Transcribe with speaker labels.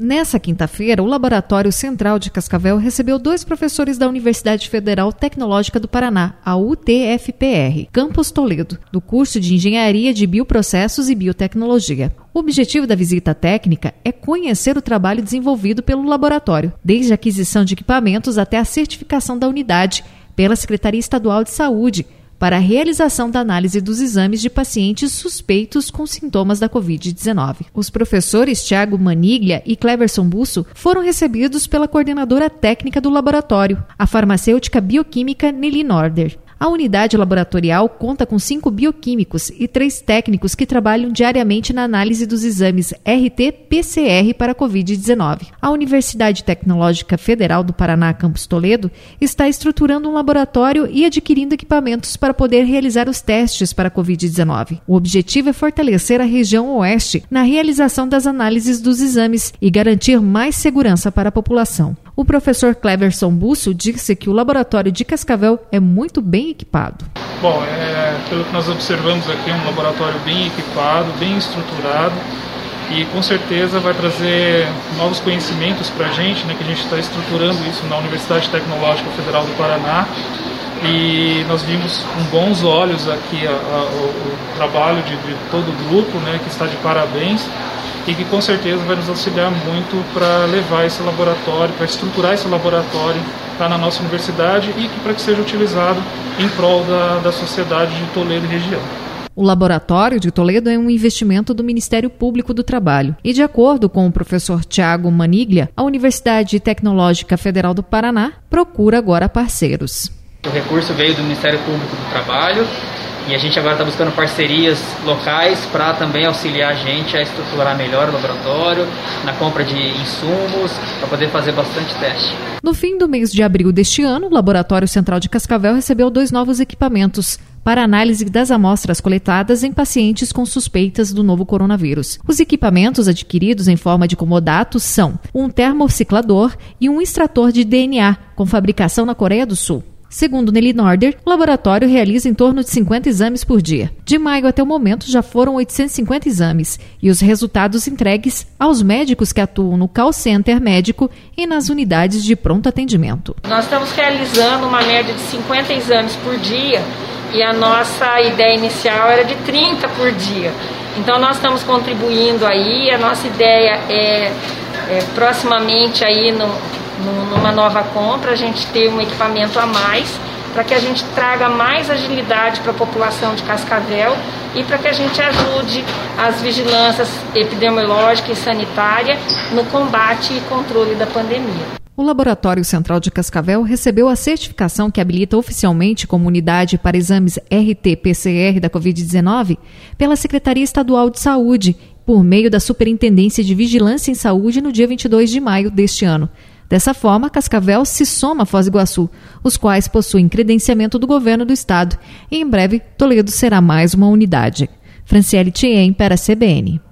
Speaker 1: Nessa quinta-feira, o Laboratório Central de Cascavel recebeu 2 professores da Universidade Federal Tecnológica do Paraná, a UTFPR, Campus Toledo, do curso de Engenharia de Bioprocessos e Biotecnologia. O objetivo da visita técnica é conhecer o trabalho desenvolvido pelo laboratório, desde a aquisição de equipamentos até a certificação da unidade pela Secretaria Estadual de Saúde, para a realização da análise dos exames de pacientes suspeitos com sintomas da Covid-19. Os professores Thiago Maniglia e Cleverson Busso foram recebidos pela coordenadora técnica do laboratório, a farmacêutica bioquímica Nelly Norder. A unidade laboratorial conta com 5 bioquímicos e 3 técnicos que trabalham diariamente na análise dos exames RT-PCR para a Covid-19. A Universidade Tecnológica Federal do Paraná, Campus Toledo, está estruturando um laboratório e adquirindo equipamentos para poder realizar os testes para a Covid-19. O objetivo é fortalecer a região oeste na realização das análises dos exames e garantir mais segurança para a população. O professor Cleverson Busso disse que o laboratório de Cascavel é muito bem equipado.
Speaker 2: Bom, pelo que nós observamos aqui, é um laboratório bem equipado, bem estruturado e com certeza vai trazer novos conhecimentos para a gente, que a gente está estruturando isso na Universidade Tecnológica Federal do Paraná. E nós vimos com bons olhos aqui o trabalho de todo o grupo, que está de parabéns, e que com certeza vai nos auxiliar muito para levar esse laboratório, para estruturar esse laboratório lá na nossa universidade e para que seja utilizado em prol da sociedade de Toledo e região.
Speaker 1: O Laboratório de Toledo é um investimento do Ministério Público do Trabalho e, de acordo com o professor Thiago Maniglia, a Universidade Tecnológica Federal do Paraná procura agora parceiros.
Speaker 3: O recurso veio do Ministério Público do Trabalho e a gente agora está buscando parcerias locais para também auxiliar a gente a estruturar melhor o laboratório, na compra de insumos, para poder fazer bastante teste.
Speaker 1: No fim do mês de abril deste ano, o Laboratório Central de Cascavel recebeu 2 novos equipamentos para análise das amostras coletadas em pacientes com suspeitas do novo coronavírus. Os equipamentos adquiridos em forma de comodato são um termociclador e um extrator de DNA, com fabricação na Coreia do Sul. Segundo Nelly Norder, o laboratório realiza em torno de 50 exames por dia. De maio até o momento já foram 850 exames e os resultados entregues aos médicos que atuam no call center médico e nas unidades de pronto atendimento.
Speaker 4: Nós estamos realizando uma média de 50 exames por dia e a nossa ideia inicial era de 30 por dia. Então nós estamos contribuindo aí, a nossa ideia é proximamente aí numa nova compra, a gente ter um equipamento a mais, para que a gente traga mais agilidade para a população de Cascavel e para que a gente ajude as vigilâncias epidemiológica e sanitária no combate e controle da pandemia.
Speaker 1: O Laboratório Central de Cascavel recebeu a certificação que habilita oficialmente como unidade para exames RT-PCR da Covid-19 pela Secretaria Estadual de Saúde, por meio da Superintendência de Vigilância em Saúde no dia 22 de maio deste ano. Dessa forma, Cascavel se soma a Foz do Iguaçu, os quais possuem credenciamento do governo do estado. E em breve, Toledo será mais uma unidade. Franciele Thiem para a CBN.